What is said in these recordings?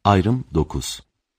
Ayrım 9.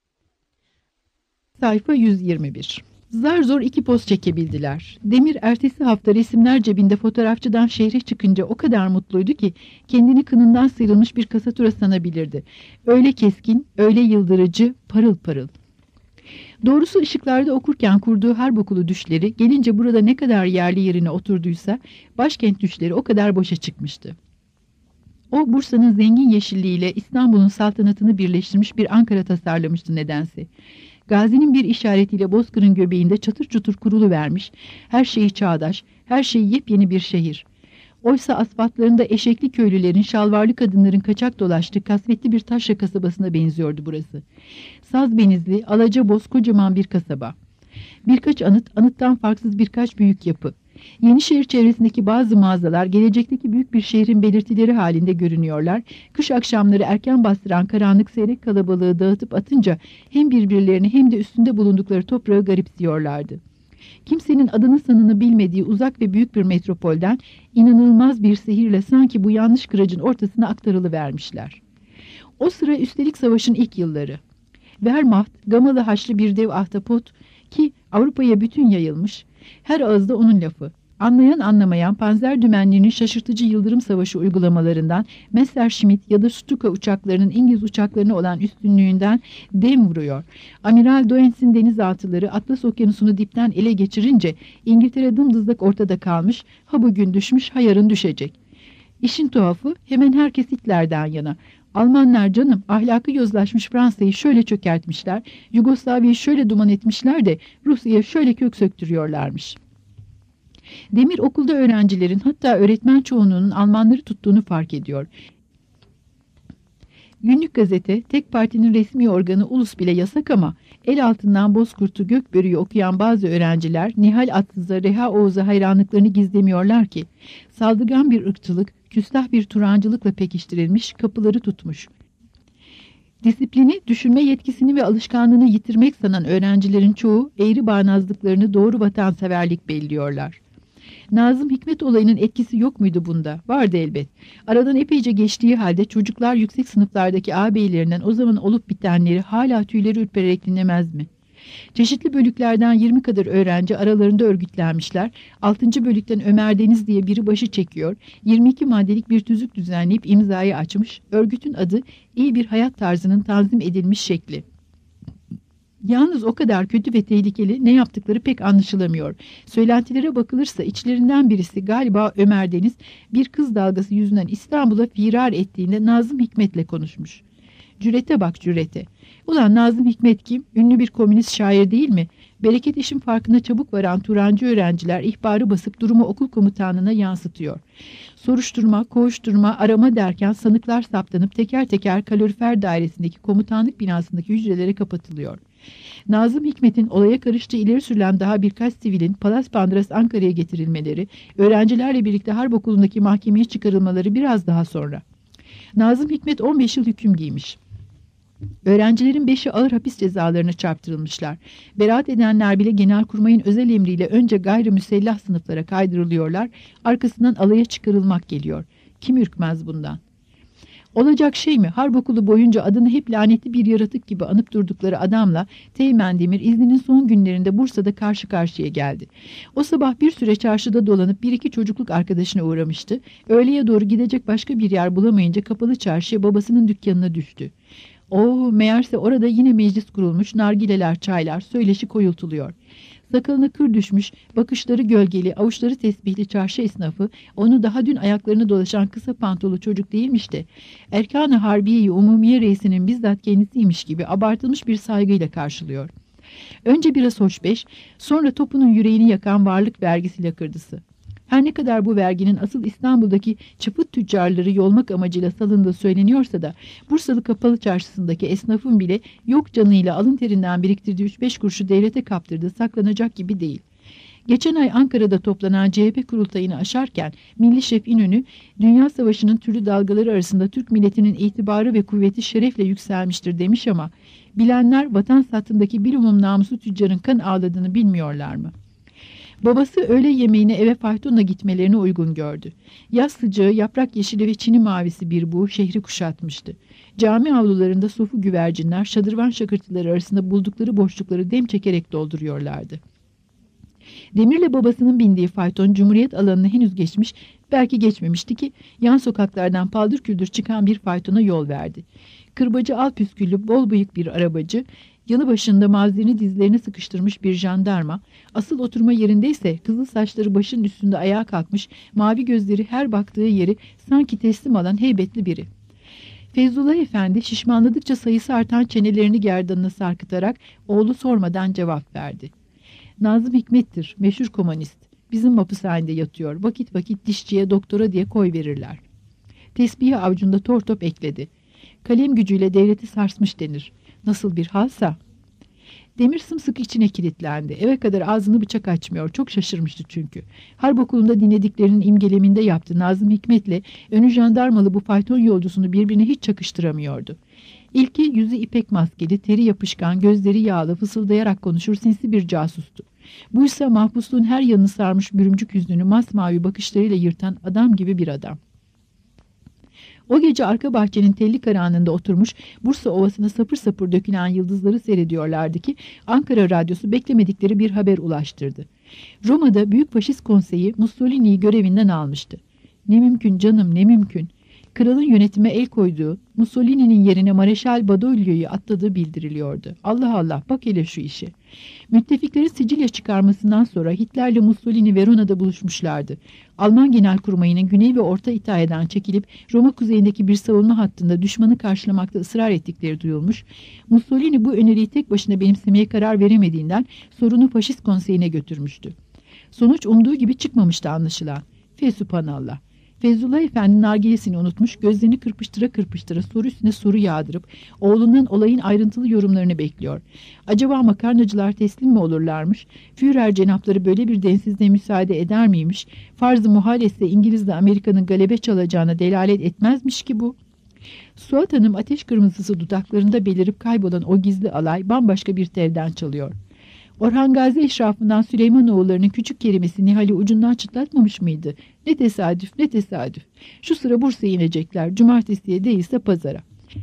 Sayfa 121. Zar zor 2 poz çekebildiler. Demir ertesi hafta resimler cebinde fotoğrafçıdan şehre çıkınca o kadar mutluydu ki kendini kınından sıyrılmış bir kasatura sanabilirdi. Öyle keskin, öyle yıldırıcı, parıl parıl. Doğrusu ışıklarda okurken kurduğu harp okulu düşleri gelince burada ne kadar yerli yerine oturduysa başkent düşleri o kadar boşa çıkmıştı. O Bursa'nın zengin yeşilliğiyle İstanbul'un saltanatını birleştirmiş bir Ankara tasarlamıştı nedense. Gazi'nin bir işaretiyle Bozkır'ın göbeğinde çatır çutur kuruluvermiş, her şeyi çağdaş, her şeyi yepyeni bir şehir. Oysa asfaltlarında eşekli köylülerin, şalvarlı kadınların kaçak dolaştığı kasvetli bir taşra kasabasına benziyordu burası. Sazbenizli, alacaboz kocaman bir kasaba. Birkaç anıt, anıttan farksız birkaç büyük yapı. Yenişehir çevresindeki bazı mağazalar gelecekteki büyük bir şehrin belirtileri halinde görünüyorlar. Kış akşamları erken bastıran karanlık seyrek kalabalığı dağıtıp atınca hem birbirlerini hem de üstünde bulundukları toprağı garipsiyorlardı. Kimsenin adını sanını bilmediği uzak ve büyük bir metropolden inanılmaz bir sihirle sanki bu yanlış kıracın ortasına aktarılıvermişler. O sıra üstelik savaşın ilk yılları. Wehrmacht, gamalı haçlı bir dev ahtapot ki Avrupa'ya bütün yayılmış, her ağızda onun lafı. Anlayan anlamayan panzer dümenlerinin şaşırtıcı yıldırım savaşı uygulamalarından, Messerschmitt ya da Stuka uçaklarının İngiliz uçaklarına olan üstünlüğünden dem vuruyor. Amiral Doentz'in denizaltıları Atlas Okyanusu'nu dipten ele geçirince İngiltere dımdızlak ortada kalmış, ha bugün düşmüş ha yarın düşecek. İşin tuhafı hemen herkes Hitler'den yana. Almanlar canım ahlakı yozlaşmış Fransa'yı şöyle çökertmişler, Yugoslavya'yı şöyle duman etmişler de Rusya'ya şöyle kök söktürüyorlarmış. Demir okulda öğrencilerin hatta öğretmen çoğunluğunun Almanları tuttuğunu fark ediyor. Günlük gazete, tek partinin resmi organı ulus bile yasak ama el altından Bozkurt'u Gökbörü'yü okuyan bazı öğrenciler Nihal Atsız'a, Reha Oğuz'a hayranlıklarını gizlemiyorlar ki saldırgan bir ırkçılık, küstah bir turancılıkla pekiştirilmiş, kapıları tutmuş. Disiplini, düşünme yetkisini ve alışkanlığını yitirmek sanan öğrencilerin çoğu eğri bağnazlıklarını doğru vatanseverlik belliyorlar. Nazım Hikmet olayının etkisi yok muydu bunda? Vardı elbet. Aradan epeyce geçtiği halde çocuklar yüksek sınıflardaki ağabeylerinden o zaman olup bitenleri hala tüyleri ürpererek dinlemez mi? Çeşitli bölüklerden 20 kadar öğrenci aralarında örgütlenmişler. 6. bölükten Ömer Deniz diye biri başı çekiyor. 22 maddelik bir tüzük düzenleyip imzayı açmış. Örgütün adı iyi bir hayat tarzının tanzim edilmiş şekli. Yalnız o kadar kötü ve tehlikeli ne yaptıkları pek anlaşılamıyor. Söylentilere bakılırsa içlerinden birisi galiba Ömer Deniz bir kız dalgası yüzünden İstanbul'a firar ettiğinde Nazım Hikmet'le konuşmuş. Cürete bak cürete. Ulan Nazım Hikmet kim? Ünlü bir komünist şair değil mi? Bereket işin farkına çabuk varan Turancı öğrenciler ihbarı basıp durumu okul komutanına yansıtıyor. Soruşturma, koğuşturma, arama derken sanıklar saptanıp teker teker kalorifer dairesindeki komutanlık binasındaki hücrelere kapatılıyor. Nazım Hikmet'in olaya karıştığı ileri sürülen daha birkaç sivilin Palas Pandras Ankara'ya getirilmeleri, öğrencilerle birlikte harp okulundaki mahkemeye çıkarılmaları biraz daha sonra. Nazım Hikmet 15 yıl hüküm giymiş. Öğrencilerin 5'i ağır hapis cezalarına çarptırılmışlar. Beraat edenler bile Genelkurmay'ın özel emriyle önce gayrimüsellah sınıflara kaydırılıyorlar, arkasından alaya çıkarılmak geliyor. Kim ürkmez bundan? Olacak şey mi? Harp okulu boyunca adını hep lanetli bir yaratık gibi anıp durdukları adamla Teğmen Demir izninin son günlerinde Bursa'da karşı karşıya geldi. O sabah bir süre çarşıda dolanıp bir iki çocukluk arkadaşına uğramıştı. Öğleye doğru gidecek başka bir yer bulamayınca kapalı çarşıya babasının dükkanına düştü. Meğerse orada yine meclis kurulmuş, nargileler, çaylar, söyleşi koyultuluyor. Sakalına kır düşmüş, bakışları gölgeli, avuçları tesbihli çarşı esnafı, onu daha dün ayaklarını dolaşan kısa pantolu çocuk değilmiş de, Erkan-ı Harbiye-i Umumiye Reisi'nin bizzat kendisiymiş gibi abartılmış bir saygıyla karşılıyor. Önce biraz hoşbeş, sonra topunun yüreğini yakan varlık vergisi lakırdısı. Her ne kadar bu verginin asıl İstanbul'daki çıpıt tüccarları yolmak amacıyla salındığı söyleniyorsa da Bursalı Kapalı Çarşısı'ndaki esnafın bile yok canıyla alın terinden biriktirdiği 3-5 kuruşu devlete kaptırdığı saklanacak gibi değil. Geçen ay Ankara'da toplanan CHP kurultayını aşarken Milli Şef İnönü, Dünya Savaşı'nın türlü dalgaları arasında Türk milletinin itibarı ve kuvveti şerefle yükselmiştir demiş ama bilenler vatan sattığındaki bilumum namusu tüccarın kan ağladığını bilmiyorlar mı? Babası öğle yemeğine eve faytonla gitmelerine uygun gördü. Yaz sıcağı, yaprak yeşili ve çini mavisi bir buğu şehri kuşatmıştı. Cami avlularında sofu güvercinler şadırvan şakırtıları arasında buldukları boşlukları dem çekerek dolduruyorlardı. Demir'le babasının bindiği fayton Cumhuriyet alanını henüz geçmiş, belki geçmemişti ki yan sokaklardan paldır küldür çıkan bir faytona yol verdi. Kırbacı al püsküllü bol bıyık bir arabacı, yanı başında mavzerini dizlerine sıkıştırmış bir jandarma, asıl oturma yerindeyse kızıl saçları başının üstünde ayağa kalkmış, mavi gözleri her baktığı yeri sanki teslim alan heybetli biri. Feyzullah Efendi şişmanladıkça sayısı artan çenelerini gerdanına sarkıtarak oğlu sormadan cevap verdi. Nazım Hikmet'tir, meşhur komünist. Bizim hapishanede yatıyor. Vakit vakit dişçiye, doktora diye koy verirler. Tesbihi avcunda tortop ekledi. Kalem gücüyle devleti sarsmış denir. Nasıl bir halsa? Demir sımsıkı içine kilitlendi. Eve kadar ağzını bıçak açmıyor. Çok şaşırmıştı çünkü. Harp okulunda dinlediklerinin imgeleminde yaptı. Nazım Hikmet'le önü jandarmalı bu fayton yolcusunu birbirine hiç çakıştıramıyordu. İlki yüzü ipek maskeli, teri yapışkan, gözleri yağlı, fısıldayarak konuşur sinsi bir casustu. Buysa mahpusluğun her yanını sarmış bürümcük yüzünü masmavi bakışlarıyla yırtan adam gibi bir adam. O gece arka bahçenin telli karanlığında oturmuş Bursa Ovası'na sapır sapır dökülen yıldızları seyrediyorlardı ki Ankara Radyosu beklemedikleri bir haber ulaştırdı. Roma'da Büyük Faşist Konseyi Mussolini'yi görevinden almıştı. Ne mümkün canım, ne mümkün. Kralın yönetime el koyduğu, Mussolini'nin yerine Mareşal Badoglio'yu atladığı bildiriliyordu. Allah Allah, bak hele şu işi. Müttefiklerin Sicilya çıkarmasından sonra Hitler'le Mussolini Verona'da buluşmuşlardı. Alman Genelkurmayı'nın Güney ve Orta İtalya'dan çekilip Roma kuzeyindeki bir savunma hattında düşmanı karşılamakta ısrar ettikleri duyulmuş. Mussolini bu öneriyi tek başına benimsemeye karar veremediğinden sorunu Faşist Konseyi'ne götürmüştü. Sonuç umduğu gibi çıkmamıştı anlaşılan. Fesubhanallah. Feyzullah Efendi nargilesini unutmuş, gözlerini kırpıştıra kırpıştıra soru üstüne soru yağdırıp oğlundan olayın ayrıntılı yorumlarını bekliyor. Acaba makarnacılar teslim mi olurlarmış? Führer cenapları böyle bir densizliğe müsaade eder miymiş? Farz-ı muhal etse İngiliz'le Amerika'nın galebe çalacağına delalet etmezmiş ki bu. Suat Hanım ateş kırmızısı dudaklarında belirip kaybolan o gizli alay bambaşka bir telden çalıyor. Orhan Gazi eşrafından Süleymanoğulları'nın küçük kerimesi Nihal'i ucundan çıtlatmamış mıydı? Ne tesadüf, ne tesadüf. Şu sıra Bursa'ya inecekler. Cumartesiye değilse pazara.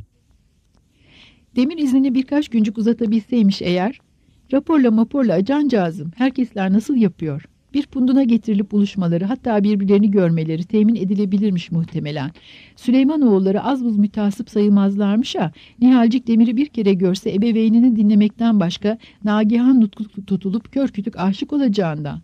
Demir iznini birkaç güncük uzatabilseymiş eğer, raporla maporla cancağızım, herkesler nasıl yapıyor? Bir punduna getirilip buluşmaları, hatta birbirlerini görmeleri temin edilebilirmiş muhtemelen. Süleymanoğulları az buz mütasip sayılmazlarmış ha, Nihalcik Demir'i bir kere görse ebeveynini dinlemekten başka nagihan nutku tutulup kör kütük aşık olacağından.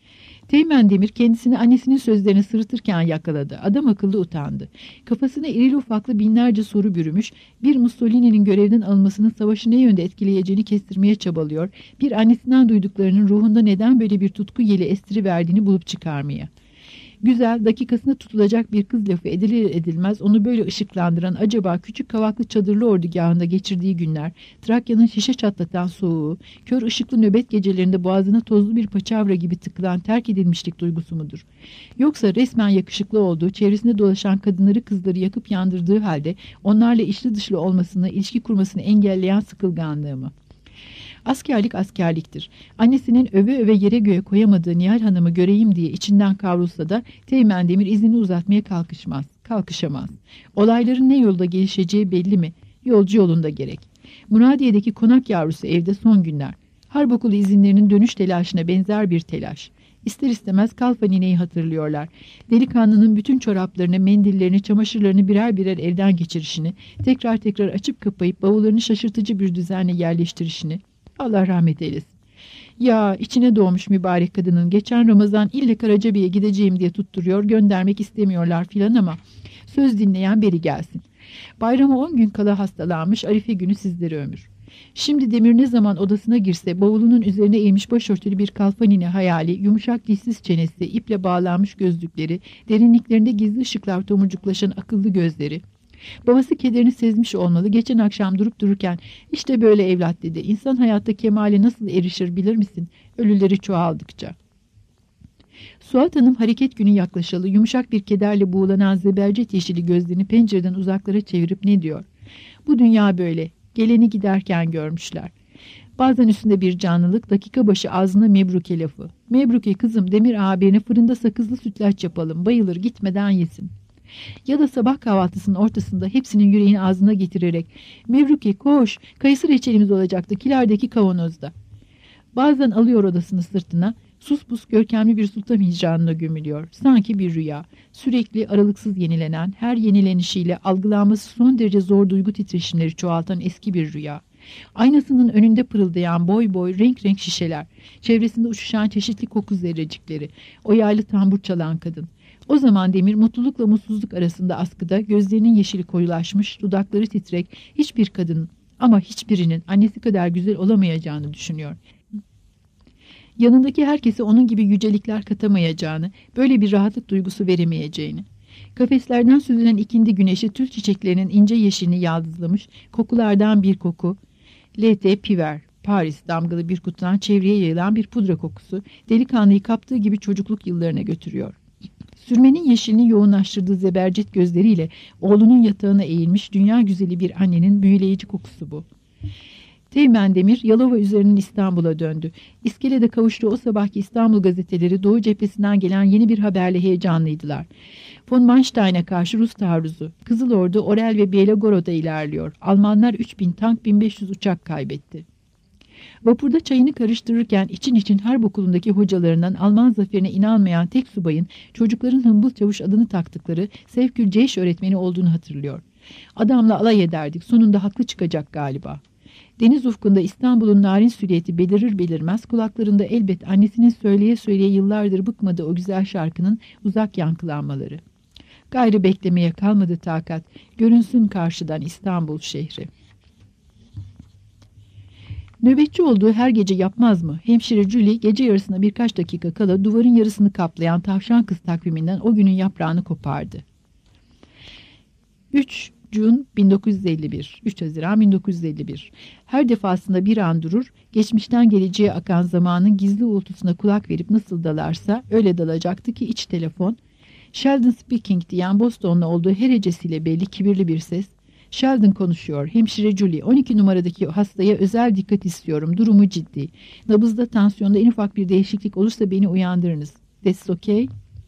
Teğmen Demir kendisini annesinin sözlerini sırıtırken yakaladı. Adam akıllı utandı. Kafasına irili ufaklı binlerce soru bürümüş, bir Mussolini'nin görevden alınmasının savaşı ne yönde etkileyeceğini kestirmeye çabalıyor, bir annesinden duyduklarının ruhunda neden böyle bir tutku yeli estiriverdiğini bulup çıkarmaya. Güzel, dakikasında tutulacak bir kız lafı edilir edilmez onu böyle ışıklandıran acaba küçük kavaklı çadırlı ordugahında geçirdiği günler, Trakya'nın şişe çatlatan soğuğu, kör ışıklı nöbet gecelerinde boğazına tozlu bir paçavra gibi tıkılan terk edilmişlik duygusu mudur? Yoksa resmen yakışıklı olduğu, çevresinde dolaşan kadınları kızları yakıp yandırdığı halde onlarla içli dışlı olmasını, ilişki kurmasını engelleyen sıkılganlığı mı? Askerlik askerliktir. Annesinin öve öve yere göğe koyamadığı Nihal Hanım'ı göreyim diye içinden kavrulsa da Teğmen Demir iznini uzatmaya kalkışamaz. Olayların ne yolda gelişeceği belli mi? Yolcu yolunda gerek. Muradiye'deki konak yavrusu evde son günler. Harp okulu izinlerinin dönüş telaşına benzer bir telaş. İster istemez Kalfa nineyi hatırlıyorlar. Delikanlının bütün çoraplarını, mendillerini, çamaşırlarını birer birer elden geçirişini, tekrar tekrar açıp kapayıp bavullarını şaşırtıcı bir düzenle yerleştirişini. Allah rahmet eylesin. Ya içine doğmuş mübarek kadının geçen Ramazan ille Karacabey'e gideceğim diye tutturuyor, göndermek istemiyorlar filan ama söz dinleyen beri gelsin. Bayrama 10 gün kala hastalanmış, Arife günü sizlere ömür. Şimdi Demir ne zaman odasına girse bavulunun üzerine eğilmiş başörtülü bir kalfanine hayali, yumuşak dişsiz çenesi, iple bağlanmış gözlükleri, derinliklerinde gizli ışıklar tomurcuklaşan akıllı gözleri. Babası kederini sezmiş olmalı. Geçen akşam durup dururken işte böyle evlat dedi. İnsan hayatta kemale nasıl erişir bilir misin? Ölüleri çoğaldıkça. Suat Hanım hareket günü yaklaşalı yumuşak bir kederle buğulanan zebercet yeşili gözlerini pencereden uzaklara çevirip ne diyor? Bu dünya böyle. Geleni giderken görmüşler. Bazen üstünde bir canlılık, dakika başı ağzına mebruke lafı. Mebruke kızım, Demir ağabeyine fırında sakızlı sütlaç yapalım, bayılır, gitmeden yesin. Ya da sabah kahvaltısının ortasında hepsinin yüreğini ağzına getirerek, Mebruke koş, kayısı reçelimiz olacaktı kilerdeki kavanozda. Bazen alıyor odasını sırtına, sus pus görkemli bir sultan hicranına gömülüyor. Sanki bir rüya. Sürekli aralıksız yenilenen, her yenilenişiyle algılanması son derece zor duygu titreşimleri çoğaltan eski bir rüya. Aynasının önünde pırıldayan boy boy renk renk şişeler, çevresinde uçuşan çeşitli koku zerrecikleri, o yaylı tambur çalan kadın. O zaman Demir mutlulukla mutsuzluk arasında askıda, gözlerinin yeşili koyulaşmış, dudakları titrek, hiçbir kadının ama hiçbirinin annesi kadar güzel olamayacağını düşünüyor. Yanındaki herkese onun gibi yücelikler katamayacağını, böyle bir rahatlık duygusu veremeyeceğini. Kafeslerden süzülen ikindi güneşi tül çiçeklerinin ince yeşilini yaldızlamış, kokulardan bir koku, L.T. Piver, Paris damgalı bir kutudan çevreye yayılan bir pudra kokusu, delikanlıyı kaptığı gibi çocukluk yıllarına götürüyor. Sürmenin yeşilini yoğunlaştırdığı zebercet gözleriyle oğlunun yatağına eğilmiş dünya güzeli bir annenin büyüleyici kokusu bu. Teğmen Demir, Yalova üzerinin İstanbul'a döndü. İskelede kavuştuğu o sabahki İstanbul gazeteleri Doğu cephesinden gelen yeni bir haberle heyecanlıydılar. Von Manstein'e karşı Rus taarruzu. Kızıl Ordu Orel ve Bielogorод'a ilerliyor. Almanlar 3000 tank 1500 uçak kaybetti. Vapurda çayını karıştırırken için için harp okulundaki hocalarından Alman zaferine inanmayan tek subayın çocukların Hımbıl Çavuş adını taktıkları Sevkül Ceyş öğretmeni olduğunu hatırlıyor. Adamla alay ederdik, sonunda haklı çıkacak galiba. Deniz ufkunda İstanbul'un narin silüeti belirir belirmez kulaklarında elbet annesinin söyleye söyleye yıllardır bıkmadığı o güzel şarkının uzak yankılanmaları. Gayrı beklemeye kalmadı takat, görünsün karşıdan İstanbul şehri. Nöbetçi olduğu her gece yapmaz mı? Hemşire Julie gece yarısına birkaç dakika kala duvarın yarısını kaplayan tavşan kız takviminden o günün yaprağını kopardı. 3 Haziran 1951. Her defasında bir an durur, geçmişten geleceğe akan zamanın gizli uğultusuna kulak verip nasıl dalarsa öyle dalacaktı ki iç telefon, Sheldon speaking diyen Boston'lu olduğu her hecesiyle belli kibirli bir ses, Sheldon konuşuyor, hemşire Julie, 12 numaradaki hastaya özel dikkat istiyorum, durumu ciddi. Nabızda, tansiyonda en ufak bir değişiklik olursa beni uyandırınız. That's okay.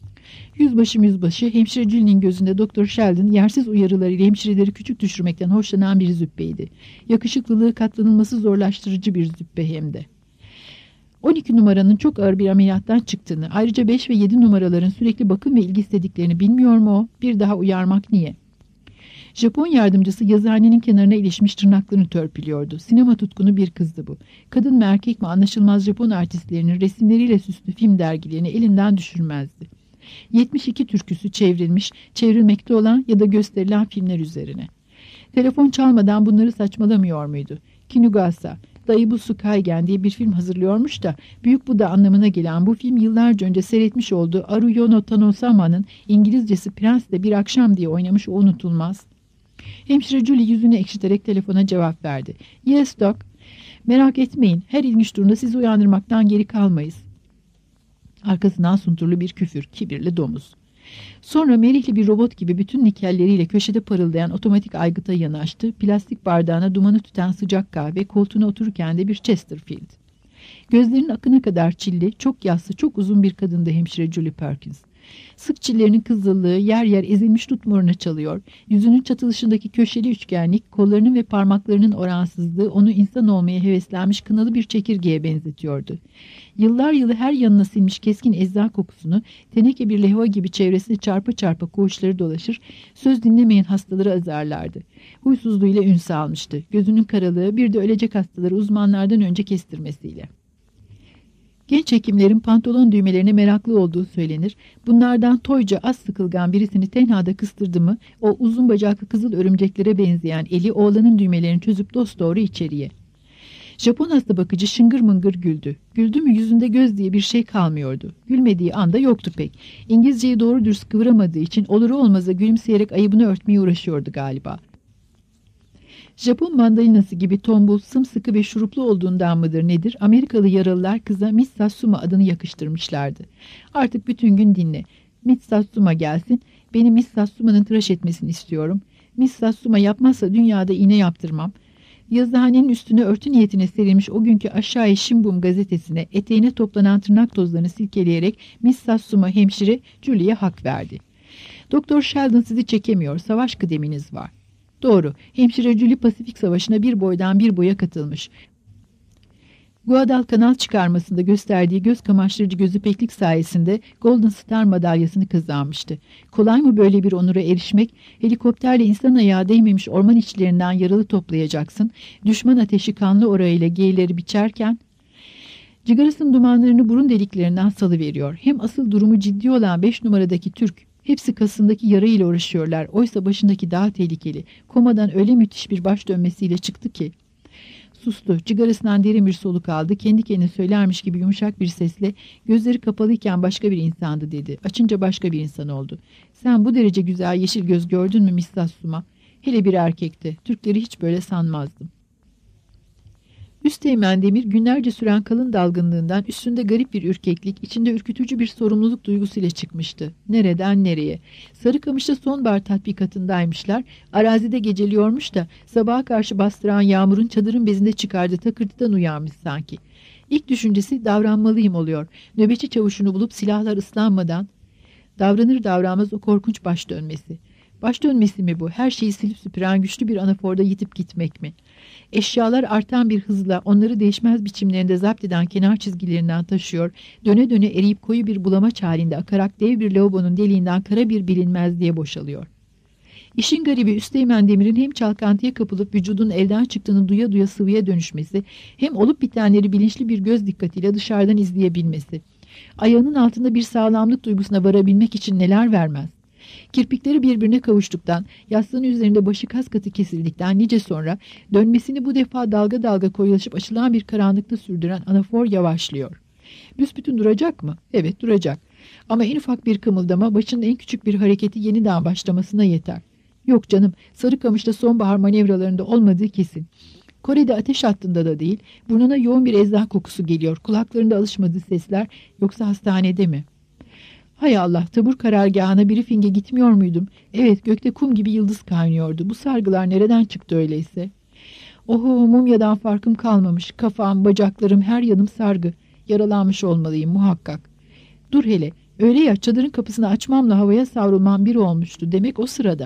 Yüzbaşı, hemşire Julie'nin gözünde Doktor Sheldon yersiz uyarılarıyla hemşireleri küçük düşürmekten hoşlanan bir züppeydi. Yakışıklılığı katlanılması zorlaştırıcı bir züppe hem de. 12 numaranın çok ağır bir ameliyattan çıktığını, ayrıca 5 ve 7 numaraların sürekli bakım ve ilgi istediklerini bilmiyor mu o? Bir daha uyarmak niye? Japon yardımcısı yazıhanenin kenarına ilişmiş tırnaklarını törpülüyordu. Sinema tutkunu bir kızdı bu. Kadın mı erkek mi anlaşılmaz Japon artistlerinin resimleriyle süslü film dergilerini elinden düşürmezdi. 72 türküsü çevrilmiş, çevrilmekte olan ya da gösterilen filmler üzerine. Telefon çalmadan bunları saçmalamıyor muydu? Kinugasa, Daibusu Kaigen diye bir film hazırlıyormuş da Büyük Buda anlamına gelen bu film yıllarca önce seyretmiş olduğu Aruyono Tanosama'nın İngilizcesi Prens'le Bir Akşam diye oynamış, o unutulmaz. Hemşire Julie yüzünü ekşiterek telefona cevap verdi. Yes doc. Merak etmeyin, her ilginç durumda sizi uyandırmaktan geri kalmayız. Arkasından sunturlu bir küfür, kibirli domuz. Sonra merihli bir robot gibi bütün nikelleriyle köşede parıldayan otomatik aygıta yanaştı. Plastik bardağına dumanı tüten sıcak kahve, koltuğuna otururken de bir Chesterfield. Gözlerinin akına kadar çilli, çok yassı, çok uzun bir kadındı hemşire Julie Perkins. Sık çillerinin kızıllığı yer yer ezilmiş tutmoruna çalıyor. Yüzünün çatılışındaki köşeli üçgenlik, kollarının ve parmaklarının oransızlığı onu insan olmaya heveslenmiş kınalı bir çekirgeye benzetiyordu. Yıllar yılı her yanına sinmiş keskin ecza kokusunu, teneke bir lehva gibi çevresine çarpa çarpa koğuşları dolaşır, söz dinlemeyen hastaları azarlardı. Huysuzluğuyla ün salmıştı. Gözünün karalığı bir de ölecek hastaları uzmanlardan önce kestirmesiyle. Genç hekimlerin pantolon düğmelerine meraklı olduğu söylenir. Bunlardan toyca az sıkılgan birisini tenhada kıstırdı mı, o uzun bacaklı kızıl örümceklere benzeyen eli oğlanın düğmelerini çözüp dosdoğru içeriye. Japon hasta bakıcı şıngır mıngır güldü. Güldü mü yüzünde göz diye bir şey kalmıyordu. Gülmediği anda yoktu pek. İngilizceyi doğru dürüst kıvıramadığı için oluru olmaza gülümseyerek ayıbını örtmeye uğraşıyordu galiba. Japon mandalinası gibi tombul, sımsıkı ve şuruplu olduğundan mıdır nedir? Amerikalı yaralılar kıza Miss Satsuma adını yakıştırmışlardı. Artık bütün gün dinle. Miss Satsuma gelsin. Beni Miss Satsuma'nın tıraş etmesini istiyorum. Miss Satsuma yapmazsa dünyada iğne yaptırmam. Yazıhanenin üstüne örtü niyetine serilmiş o günkü Aşağı Shimbum gazetesine eteğine toplanan tırnak tozlarını silkeleyerek Miss Satsuma hemşire Julie'ye hak verdi. Doktor Sheldon sizi çekemiyor, savaş kıdeminiz var. Doğru, hemşire Julie Pasifik Savaşı'na bir boydan bir boya katılmış. Guadalcanal çıkarmasında gösterdiği göz kamaştırıcı gözüpeklik sayesinde Golden Star madalyasını kazanmıştı. Kolay mı böyle bir onura erişmek? Helikopterle insan ayağı değmemiş orman içlerinden yaralı toplayacaksın. Düşman ateşi kanlı orayla geyleri biçerken cigarasının dumanlarını burun deliklerinden salıveriyor. Hem asıl durumu ciddi olan 5 numaradaki Türk. Hepsi kasındaki yara ile uğraşıyorlar. Oysa başındaki daha tehlikeli. Komadan öyle müthiş bir baş dönmesiyle çıktı ki. Sustu. Cigarasından derin bir soluk aldı. Kendi kendine söylermiş gibi yumuşak bir sesle gözleri kapalıyken başka bir insandı dedi. Açınca başka bir insan oldu. Sen bu derece güzel yeşil göz gördün mü Miss Satsuma? Hele bir erkekti. Türkleri hiç böyle sanmazdım. Üsteğmen Demir günlerce süren kalın dalgınlığından üstünde garip bir ürkeklik, içinde ürkütücü bir sorumluluk duygusuyla çıkmıştı. Nereden nereye? Sarıkamış'ta sonbahar tatbikatındaymışlar. Arazide geceliyormuş da sabaha karşı bastıran yağmurun çadırın bezinde çıkardığı takırtıdan uyanmış sanki. İlk düşüncesi davranmalıyım oluyor. Nöbetçi çavuşunu bulup silahlar ıslanmadan davranır davranmaz o korkunç baş dönmesi. Baş dönmesi mi bu? Her şeyi silip süpüren güçlü bir anaforda yitip gitmek mi? Eşyalar artan bir hızla onları değişmez biçimlerinde zapt eden kenar çizgilerinden taşıyor, döne döne eriyip koyu bir bulamaç halinde akarak dev bir lavabonun deliğinden kara bir bilinmez diye boşalıyor. İşin garibi Üsteğmen Demir'in hem çalkantıya kapılıp vücudun elden çıktığını duya duya sıvıya dönüşmesi, hem olup bitenleri bilinçli bir göz dikkatiyle dışarıdan izleyebilmesi. Ayağının altında bir sağlamlık duygusuna varabilmek için neler vermez. Kirpikleri birbirine kavuştuktan, yastığın üzerinde başı kas katı kesildikten nice sonra dönmesini bu defa dalga dalga koyulaşıp açılan bir karanlıkta sürdüren anafor yavaşlıyor. Büsbütün duracak mı? Evet, duracak. Ama en ufak bir kımıldama başının en küçük bir hareketi yeniden başlamasına yeter. Yok canım, Sarıkamış'ta sonbahar manevralarında olmadığı kesin. Kore'de ateş hattında da değil, burnuna yoğun bir eczan kokusu geliyor. Kulaklarında alışmadığı sesler, yoksa hastanede mi? Hay Allah, tabur karargahına briefinge gitmiyor muydum? Evet, gökte kum gibi yıldız kaynıyordu. Bu sargılar nereden çıktı öyleyse? Oho, mumyadan farkım kalmamış. Kafam, bacaklarım, her yanım sargı. Yaralanmış olmalıyım muhakkak. Dur hele, öyle ya, çadırın kapısını açmamla havaya savrulmam bir olmuştu. Demek o sırada.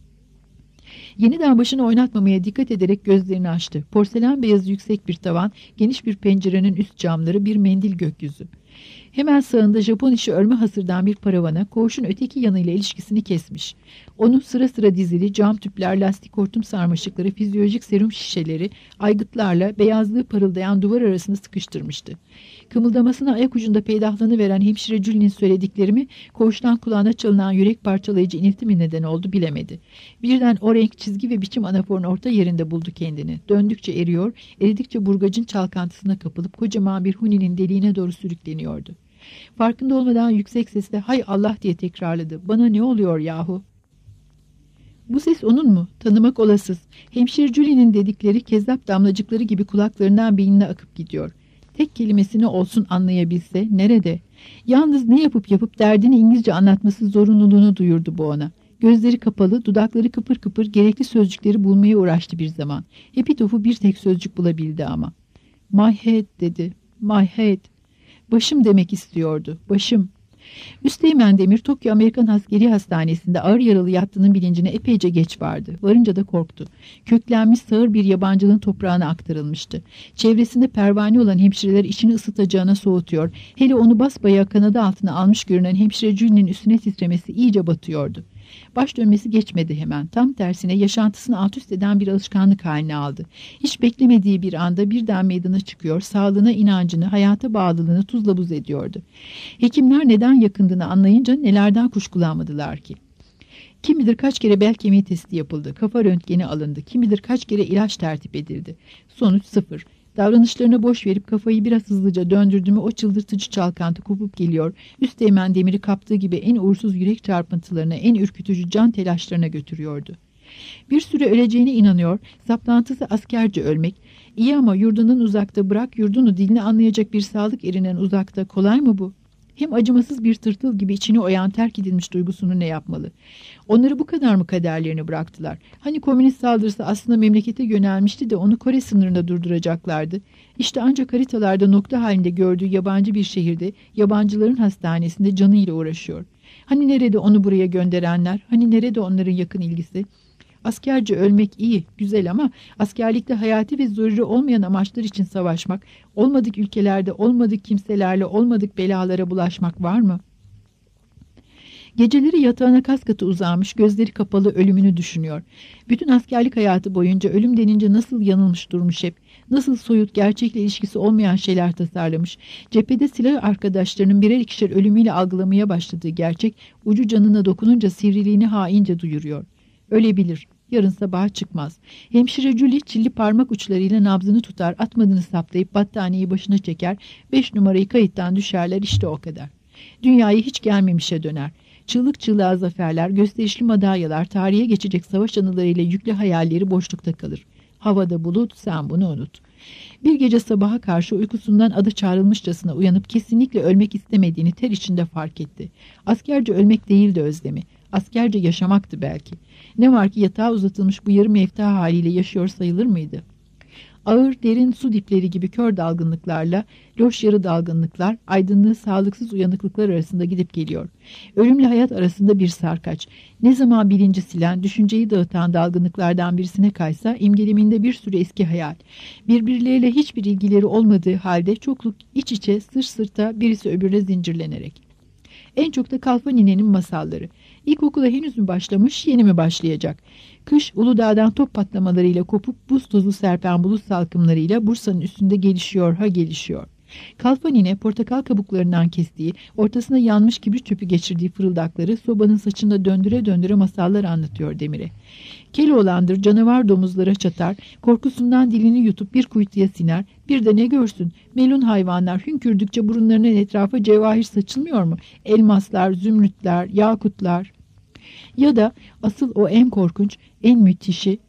Yeniden başını oynatmamaya dikkat ederek gözlerini açtı. Porselen beyazı yüksek bir tavan, geniş bir pencerenin üst camları, bir mendil gökyüzü. Hemen sağında Japon işi örme hasırdan bir paravana koğuşun öteki yanıyla ilişkisini kesmiş. Onu sıra sıra dizili cam tüpler, lastik hortum sarmaşıkları, fizyolojik serum şişeleri, aygıtlarla beyazlığı parıldayan duvar arasında sıkıştırmıştı. Kımıldamasına ayak ucunda peydahlanıveren hemşire Julie'nin söylediklerimi koğuştan kulağına çalınan yürek parçalayıcı inilti mi neden oldu bilemedi. Birden o renk, çizgi ve biçim anaforun orta yerinde buldu kendini. Döndükçe eriyor, eridikçe burgacın çalkantısına kapılıp kocaman bir huninin deliğine doğru sürükleniyordu. Farkında olmadan yüksek sesle hay Allah diye tekrarladı. Bana ne oluyor yahu? Bu ses onun mu? Tanımak olasız. Hemşire Julie'nin dedikleri kezzap damlacıkları gibi kulaklarından beynine akıp gidiyor. Tek kelimesini olsun anlayabilse nerede? Yalnız ne yapıp derdini İngilizce anlatması zorunluluğunu duyurdu bu ona. Gözleri kapalı, dudakları kıpır kıpır gerekli sözcükleri bulmaya uğraştı bir zaman. Epitofu bir tek sözcük bulabildi ama. My head dedi. My head. Başım demek istiyordu. Başım. Üsteğmen Demir Tokyo Amerikan Askeri Hastanesi'nde ağır yaralı yattığının bilincine epeyce geç vardı. Varınca da korktu. Köklenmiş sağır bir yabancılığın toprağına aktarılmıştı. Çevresinde pervane olan hemşireler içini ısıtacağına soğutuyor. Hele onu basbayağı kanadı altına almış görünen hemşire Julie'nin üstüne titremesi iyice batıyordu. Baş dönmesi geçmedi hemen. Tam tersine yaşantısını alt üst eden bir alışkanlık haline aldı. Hiç beklemediği bir anda birden meydana çıkıyor, sağlığına inancını, hayata bağlılığını tuzla buz ediyordu. Hekimler neden yakındığını anlayınca nelerden kuşkulanmadılar ki? Kim bilir kaç kere bel kemiği testi yapıldı, kafa röntgeni alındı, kim bilir kaç kere ilaç tertip edildi. Sonuç sıfır. Davranışlarına boş verip kafayı biraz hızlıca döndürdü mü o çıldırtıcı çalkantı kopup geliyor. Üsteğmen Demir'i kaptığı gibi en uğursuz yürek çarpıntılarına, en ürkütücü can telaşlarına götürüyordu. Bir süre öleceğine inanıyor, saplantısı askerce ölmek. İyi ama yurdundan uzakta, bırak yurdunu, dilini anlayacak bir sağlık erinden uzakta, kolay mı bu? Hem acımasız bir tırtıl gibi içini oyan terk edilmiş duygusunu ne yapmalı? Onları bu kadar mı kaderlerini bıraktılar? Hani komünist saldırısı aslında memlekete yönelmişti de onu Kore sınırında durduracaklardı. İşte ancak haritalarda nokta halinde gördüğü yabancı bir şehirde, yabancıların hastanesinde canıyla uğraşıyor. Hani nerede onu buraya gönderenler? Hani nerede onların yakın ilgisi? Askerce ölmek iyi, güzel ama askerlikte hayati ve zaruri olmayan amaçlar için savaşmak, olmadık ülkelerde, olmadık kimselerle, olmadık belalara bulaşmak var mı? Geceleri yatağına kaskatı uzanmış, gözleri kapalı ölümünü düşünüyor. Bütün askerlik hayatı boyunca ölüm denince nasıl yanılmış durmuş hep, nasıl soyut, gerçekle ilişkisi olmayan şeyler tasarlamış. Cephede silah arkadaşlarının birer ikişer ölümüyle algılamaya başladığı gerçek, ucu canına dokununca sivriliğini haince duyuruyor. Ölebilir. Yarın sabaha çıkmaz. Hemşire Julie çilli parmak uçlarıyla nabzını tutar, atmadığını saptayıp battaniyeyi başına çeker, 5 numarayı kayıttan düşerler, işte o kadar. Dünyayı hiç gelmemişe döner. Çığlık çığlığa zaferler, gösterişli madalyalar, tarihe geçecek savaş anılarıyla yüklü hayalleri boşlukta kalır. Havada bulut, sen bunu unut. Bir gece sabaha karşı uykusundan adı çağrılmışçasına uyanıp kesinlikle ölmek istemediğini ter içinde fark etti. Askerce ölmek değildi özlemi. Askerce yaşamaktı belki. Ne var ki yatağa uzatılmış bu yarım mefta haliyle yaşıyor sayılır mıydı? Ağır, derin su dipleri gibi kör dalgınlıklarla, loş yarı dalgınlıklar, aydınlığı sağlıksız uyanıklıklar arasında gidip geliyor. Ölümle hayat arasında bir sarkaç. Ne zaman bilinci silen, düşünceyi dağıtan dalgınlıklardan birisine kaysa, imgeleminde bir sürü eski hayal. Birbirleriyle hiçbir ilgileri olmadığı halde çokluk iç içe, sırt sırta, birisi öbürüne zincirlenerek. En çok da Kalfa Nine'nin masalları. İlkokula henüz mü başlamış, yeni mi başlayacak? Kış Uludağ'dan top patlamalarıyla kopup buz tozu serpen bulut salkımlarıyla Bursa'nın üstünde gelişiyor ha gelişiyor. Kalfa Nine portakal kabuklarından kestiği, ortasına yanmış kibrit çöpü geçirdiği fırıldakları sobanın saçında döndüre döndüre masallar anlatıyor Demir'e. Keloğlandır, canavar domuzlara çatar, korkusundan dilini yutup bir kuytuya siner, bir de ne görsün, melun hayvanlar hünkürdükçe burunlarının etrafa cevahir saçılmıyor mu? Elmaslar, zümrütler, yakutlar. Ya da asıl o en korkunç, en müthişi,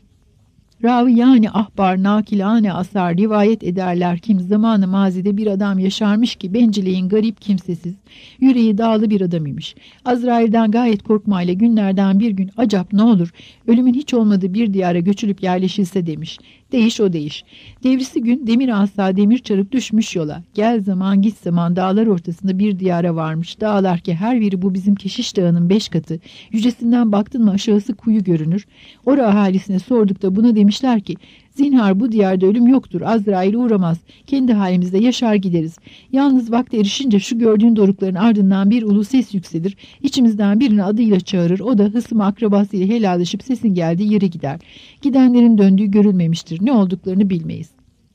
ravi yani ahbar, nakilane asar rivayet ederler kim zamanı mazide bir adam yaşarmış ki benceleyin garip kimsesiz, yüreği dağlı bir adam imiş. Azrail'den gayet korkmayla günlerden bir gün acap ne olur ölümün hiç olmadığı bir diyara göçülüp yerleşilse demiş. Değiş o değiş. Devrisi gün demir asa demir çarık düşmüş yola. Gel zaman git zaman dağlar ortasında bir diyara varmış. Dağlar ki her biri bu bizim Keşiş Dağı'nın 5 katı. Yücesinden baktın mı aşağısı kuyu görünür. Ora ahalisine sorduk da buna demişler ki zinhar bu diyarda ölüm yoktur. Azrail uğramaz. Kendi halimizde yaşar gideriz. Yalnız vakti erişince şu gördüğün dorukların ardından bir ulu ses yükselir. İçimizden birini adıyla çağırır. O da hısmı akrabasıyla helalleşip sesin geldiği yere gider. Gidenlerin döndüğü görülmemiştir. Ne olduklarını bilmeyiz.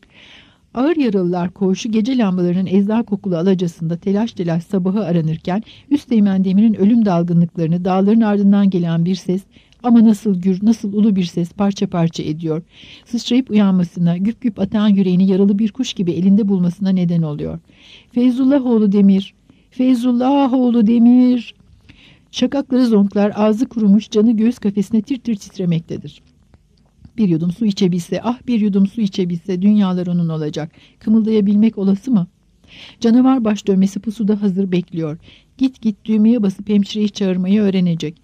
Ağır yaralılar koğuşu gece lambalarının ecza kokulu alacasında telaş telaş sabahı aranırken Üsteğmen Demir'in ölüm dalgınlıklarını dağların ardından gelen bir ses ama nasıl gür, nasıl ulu bir ses parça parça ediyor. Sıçrayıp uyanmasına, güp güp atan yüreğini yaralı bir kuş gibi elinde bulmasına neden oluyor. Feyzullahoğlu Demir, Feyzullahoğlu Demir. Şakakları zonklar, ağzı kurumuş, canı göğüs kafesine tir tir titremektedir. Bir yudum su içebilse, ah bir yudum su içebilse dünyalar onun olacak. Kımıldayabilmek olası mı? Canavar baş dönmesi pusuda hazır bekliyor. Git git düğmeye basıp hemşireyi çağırmayı öğrenecek.